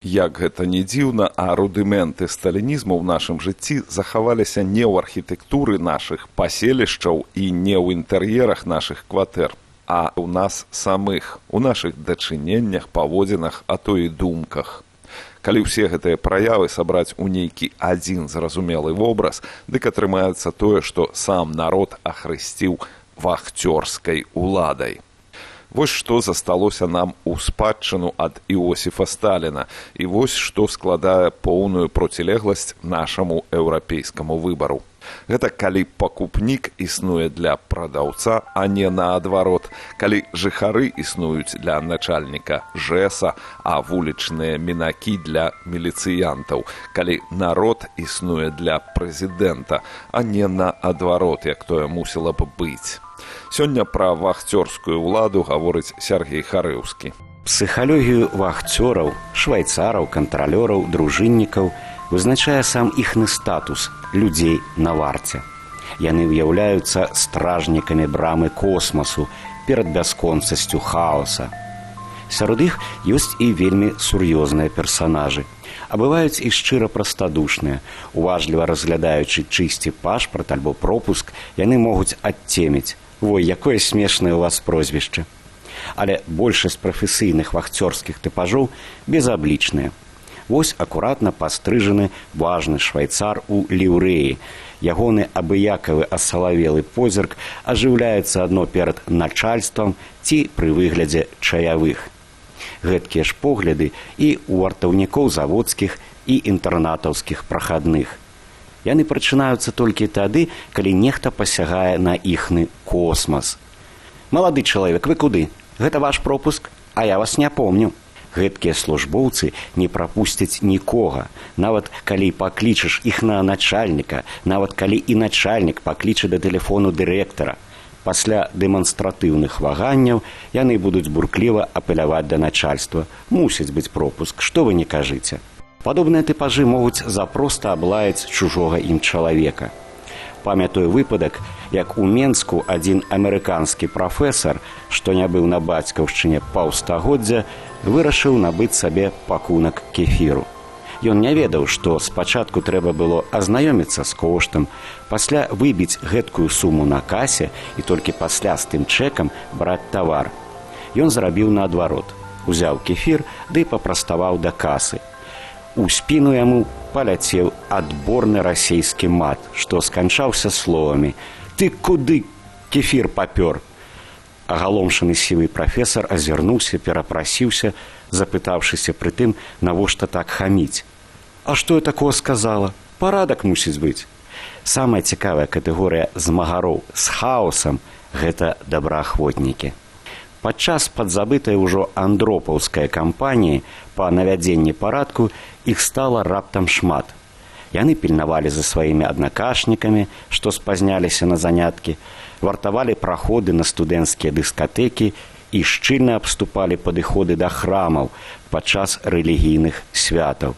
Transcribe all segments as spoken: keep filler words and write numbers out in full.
Як гэта не дзіўна, а рудыменты сталінізму ў нашым жыцці захаваліся не ў архітэктуры нашых паселішчаў і не ў інтэр'ерах нашых кватэр, а ў нас самых, у нашых дачыненнях, паводзінах, а то і думках. Калі ўсе гэтыя праявы сабраць у нейкі адзін зразумелы вобраз, дык атрымаецца тое, што сам народ ахрысціў вахцёрскай уладай. Вось што засталося нам у спадчыну ад Іосіфа Сталіна, і вось што складае поўную процілегласць нашаму еўрапейскаму выбару. Гэта калі пакупнік існуе для прадаўца, а не наадварот, калі жыхары існуюць для начальніка ЖЭСа, а вулічныя мінакі для міліцыянтаў, калі народ існуе для прэзідэнта, а не наадварот, як тое мусіла б быць. Сёння пра вахцёрскую ўладу гаворыць Сяргей Харэўскі. Псіхалогію вахцёраў, швайцараў, кантралёраў, дружыннікаў вызначае сам іхны статус людзей на варце. Яны ўяўляюцца стражнікамі брамы космасу перад бясконцасцю хаоса. Сярод іх ёсць і вельмі сур'ёзныя персанажы. А бываюць і шчыра прастадушныя. Уважліва разглядаючы чысці пашпарт альбо пропуск, яны могуць адцеміць: «Ой, якое смешнае ў вас прозвішча». Але большасць прафесійных вахцёрскіх тыпажоў безаблічныя. Вось акуратна пастрыжаны важны швайцар у ліўрэі. Ягоны абыякавы асалавелы позірк ажыўляецца адно перад начальствам ці пры выглядзе чаявых. Гэткія ж погляды і ў вартаўнікоў заводскіх і інтэрнатаўскіх прахадных. Яны прачынаюцца толькі тады, калі нехта пасягае на іхны космас. «Малады чалавек, вы куды? Гэта ваш пропуск? А я вас не помню». Гэткія службоўцы не прапусцяць нікога, нават калі паклічаш іх на начальніка, нават калі і начальнік пакліча да тэлефону дырэктара. Пасля дэманстратыўных ваганняў яны будуць буркліва апеляваць да начальства. Мусіць быць пропуск, што вы не кажыце. Падобныя тыпажы могуць запроста аблаяць чужога ім чалавека. Памятаю выпадак, як у Менску адзін амерыканскі прафесар, што не быў на бацькаўшчыне паўстагоддзя, вырашыў набыць сабе пакунак кефіру. Ён не ведаў, што спачатку трэба было азнаёміцца з коштам, пасля выбіць гэткую суму на касе і толькі пасля з тым чэкам браць тавар. Ён зрабіў наадварот. Узяў кефір ды папраставаў да касы. У спіну яму паляцеў адборны расейскі мат, што сканчаўся словамі: «Ты куды кефір папёр?» Агаломшаны сівы прафесар азірнуўся, перапрасіўся, запытаўшыся пры тым, навошта так хаміць. «А што я такого сказала? Парадак мусіць быць». Самая цікавая катэгорыя змагароў з хаосам – гэта добраахвотнікі. Падчас падзабытай ужо андропаўскай кампаніі па навядзенні парадку іх стала раптам шмат. Яны пільнавалі за сваімі аднакашнікамі, што спазняліся на заняткі, вартавалі праходы на студэнцкія дыскатэкі і шчыльна абступалі падыходы да храмаў падчас рэлігійных святаў.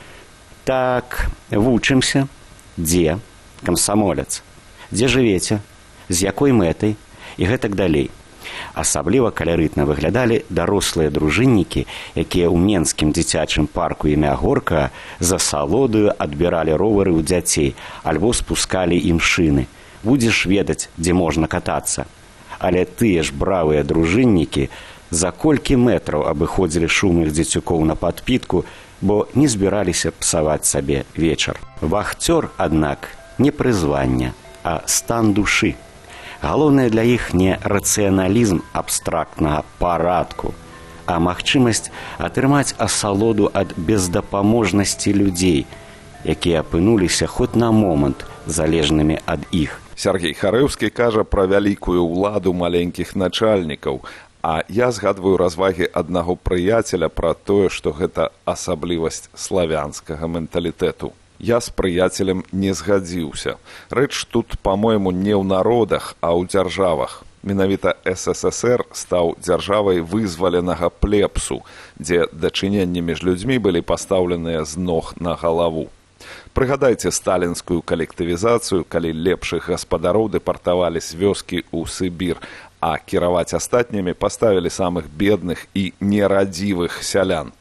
Так, вучымся. Дзе? Камсамолец. Дзе жывеце? З якой мэтай? І гэтак далей. Асабліва каларытна выглядалі дарослыя дружыннікі, якія ў менскім дзіцячым парку імя Горкага за салодаю адбіралі ровары ў дзяцей альбо спускалі ім шыны. Будзеш ведаць, дзе можна катацца. Але тыя ж бравыя дружыннікі за колькі метраў абыходзілі шумных дзецюкоў на падпітку, бо не збіраліся псаваць сабе вечар. Вахцёр, аднак, не прызвання, а стан душы. Галоўнае для іх не рацыяналізм абстрактнага парадку, а магчымасць атрымаць асалоду ад бездапаможнасці людзей, якія апынуліся хоць на момант залежнымі ад іх. Сяргей Харэўскі кажа пра вялікую ўладу маленькіх начальнікаў, а я згадваю развагі аднаго прыяцеля пра тое, што гэта асаблівасць славянскага менталітэту. Я з прыяцелем не згадзіўся. Рэч тут, па-мойму, не ў народах, а ў дзяржавах. Менавіта эс эс эс эр стаў дзяржавай вызваленага плебсу, дзе дачыненні між людзьмі былі пастаўленыя з ног на галаву. Прыгадайце сталінскую калектывізацыю, калі лепшых гаспадароў дэпартавалі з вёскі ў Сібір, а кіраваць астатнімі паставілі самых бедных і нерадзівых сялян.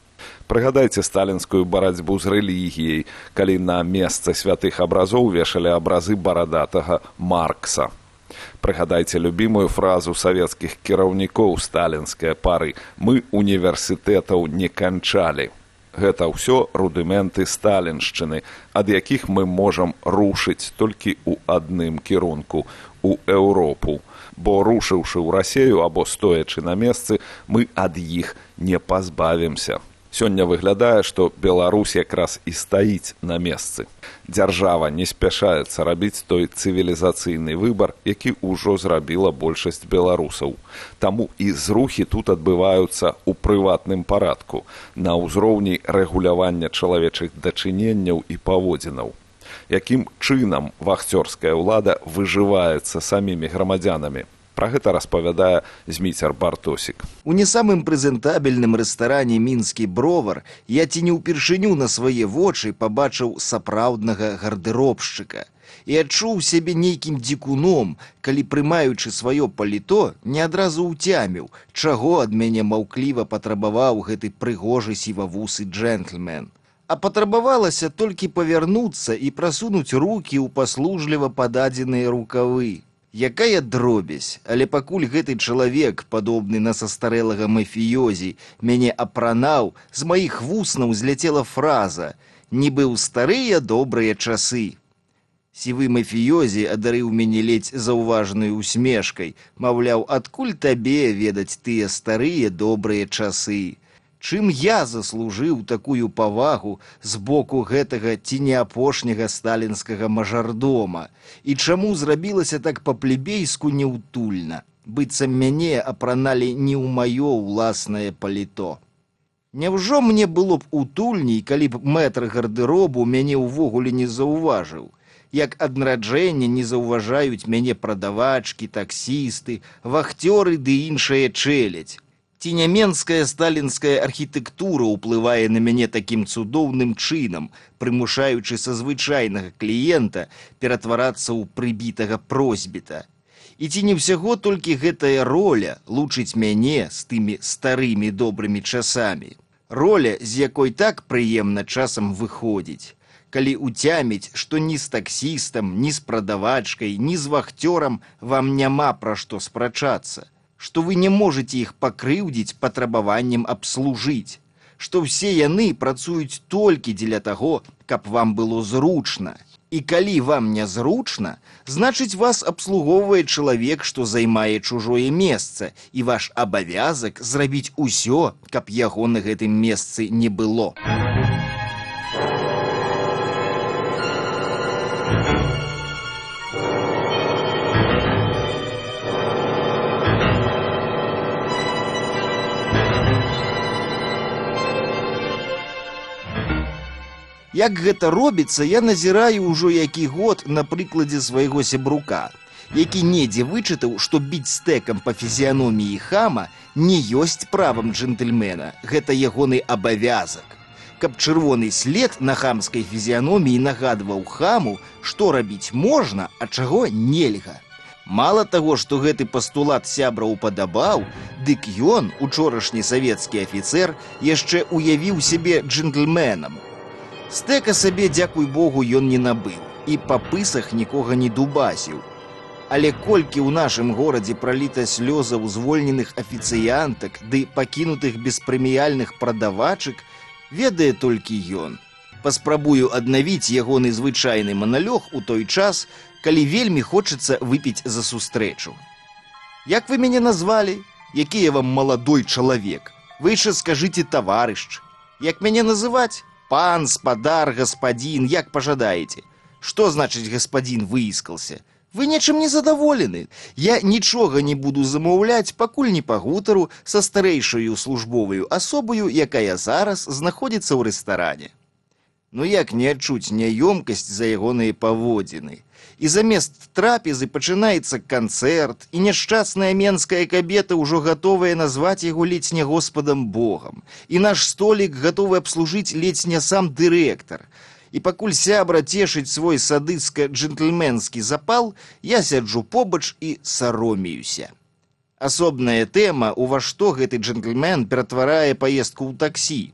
Прыгадайце сталінскую барацьбу з рэлігіяй, калі на месца святых абразоў вешалі абразы барадатага Маркса. Прыгадайце любімую фразу савецкіх кіраўнікоў сталінскай пары «Мы універсітэтаў не канчалі». Гэта ўсё рудыменты сталіншчыны, ад якіх мы можам рушыць толькі ў адным кірунку – у Еўропу. Бо рушыўшы ў Расею або стоячы на месцы, мы ад іх не пазбавімся. Сёння выглядае, што Беларусь якраз і стаіць на месцы. Дзяржава не спяшаецца рабіць той цывілізацыйны выбар, які ўжо зрабіла большасць беларусаў. Таму і зрухі тут адбываюцца ў прыватным парадку, на ўзроўні рэгулявання чалавечых дачыненняў і паводзінаў. Якім чынам вахцёрская ўлада выжываецца самімі грамадзянамі? Пра гэта распавядае Зміцер Бартосік. У не самым прэзентабельным рэстаране «Мінскі бровар» я ці не ўпершыню на свае вочы пабачыў сапраўднага гардэробшчыка і адчуў сябе нейкім дзікуном, калі, прымаючы сваё паліто, не адразу ўцяміў, чаго ад мяне маўкліва патрабаваў гэты прыгожы сівавусы джентльмен. А патрабавалася толькі павярнуцца і прасунуць рукі ў паслужліва пададзеныя рукавы. Якая дробязь, але пакуль гэты чалавек, падобны на састарэлага мафіёзі, мяне апранаў, з маіх вуснаў зляцела фраза «Нібы ў старыя добрыя часы». Сівы мафіёзі адарыў мяне ледзь заўважнай усмешкай, маўляў, адкуль табе ведаць тыя старыя добрыя часы? Чым я заслужыў такую павагу з боку гэтага ці не апошняга сталінскага мажардома? І чаму зрабілася так па-плебейску неўтульна, быццам мяне апраналі не ў маё ўласнае паліто? Няўжо мне было б утульней, калі б мэтр гардэробу мяне ўвогуле не заўважыў? Як ад нараджэння не заўважаюць мяне прадавачкі, таксісты, вахцёры ды іншая чэлядзь? Ці няменская сталінская архітэктура ўплывае на мяне такім цудоўным чынам, прымушаючы са звычайнага кліента ператварацца ў прыбітага просьбіта? І ці не ўсяго толькі гэтая роля лучыць мяне з тымі старымі добрымі часамі? Роля, з якой так прыемна часам выходзіць. Калі ўцяміць, што ні з таксістам, ні з прадавачкай, ні з вахцёрам вам няма пра што спрачацца, што вы не можаце іх пакрыўдзіць патрабаваннем абслужыць, што ўсе яны працуюць толькі дзеля таго, каб вам было зручна. І калі вам нязручна, значыць вас абслугоўвае чалавек, што займае чужое месца, і ваш абавязак зрабіць усё, каб яго на гэтым месцы не было. Як гэта робіцца, я назіраю ўжо які год на прыкладзе свайго сябрука, які недзе вычытаў, што біць стэкам па фізіяноміі хама не ёсць правам джентльмена, гэта ягоны абавязак. Каб чырвоны след на хамскай фізіяноміі нагадваў хаму, што рабіць можна, а чаго нельга. Мала таго, што гэты пастулат сябра упадабаў, дык ён, учорашні савецкі афіцэр, яшчэ уявіў сябе джентльменам. Стэка сабе, дзякуй Богу, ён не набыў і па пысах нікога не дубасіў. Але колькі ў нашым горадзе праліта слёзаў звольненых афіцыянтак ды пакінутых беспрэміяльных прадавачак, ведае толькі ён. Паспрабую аднавіць ягоны звычайны маналёг у той час, калі вельмі хочацца выпіць за сустрэчу. Як вы мяне назвалі? Які я вам маладой чалавек? Вы яшчэ скажыце таварыш. Як мяне называць? Пан, спадар, гаспадзін, як пажадаеце. Што значыць гаспадзін выіскался? Вы нечым не задаволены. Я нічога не буду замаўляць, пакуль не пагутару са старэйшаю службоваю асобаю, якая зараз знаходзіцца ў рэстаране. Ну як не адчуць няёмкасць за ягоныя паводзіны? І замест трапезы пачынаецца канцэрт, і няшчасная менская кабета ўжо гатовая назваць яго ледзь не Господам Богам. І наш столік гатовы абслужыць ледзь не сам дырэктар. І пакуль сябра цешыць свой садыцка-джентльменскі запал, я сяджу побач і саромеюся. Асобная тэма, у ва што гэты джентльмен ператварае паездку ў таксі.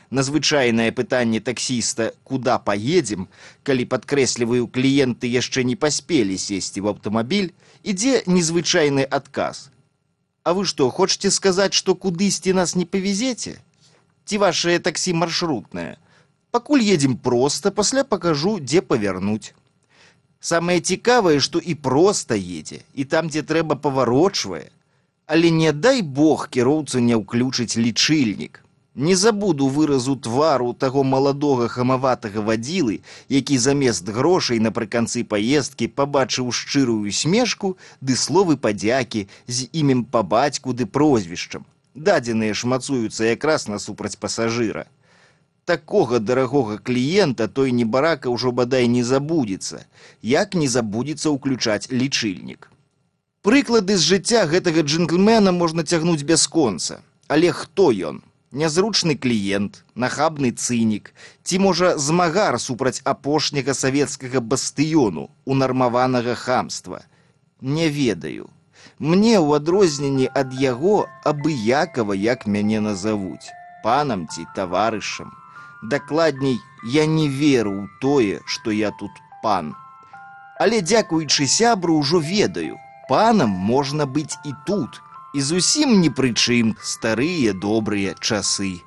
На звычайнае пытанне таксіста «Куда поедем?», калі, падкрэсліваю, кліенты яшчэ не паспелі сесці ў аўтамабіль, ідзе незвычайны адказ. А вы што, хочаце сказаць, што кудысьці нас не павезеце? Ці вашае таксі маршрутнае? Пакуль едзем проста, пасля пакажу, дзе павярнуць. Самае цікавае, што і проста едзе, і там, дзе трэба, паварочвае. Але не дай Бог кіроўца не ўключыць лічыльнік. Не забуду выразу твару таго маладога хамаватага вадзілы, які замест грошай напрыканцы паездкі пабачыў шчырую смешку ды словы падзякі з імем па бацьку ды прозвішчам. Дадзеныя шмацуюцца якраз насупраць пасажыра. Такога дарагога кліента той небарака ўжо бадай не забудзецца, як не забудзецца ўключаць лічыльнік. Прыклады з жыцця гэтага джентльмена можна цягнуць бясконца. Але хто ён? Нязручны кліент, нахабны цынік, ці, можа, змагар супраць апошняга савецкага бастыёну, унармаванага хамства? Не ведаю. Мне, у адрозненні ад яго, абыякава, як мяне назавуць, панам ці таварышам. Дакладней, я не веру ў тое, што я тут пан. Але, дзякуючы сябру, ужо ведаю, панам можна быць і тут, і зусім ні пры чым старыя добрыя часы.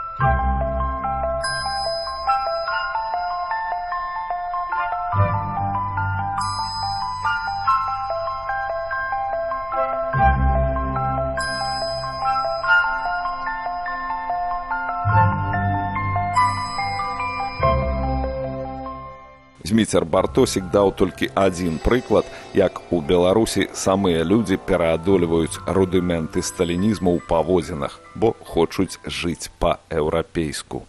Зміцер Бартосік даў толькі адзін прыклад, як у Беларусі самыя людзі пераадольваюць рудыменты сталінізму ў паводзінах, бо хочуць жыць па-еўрапейску.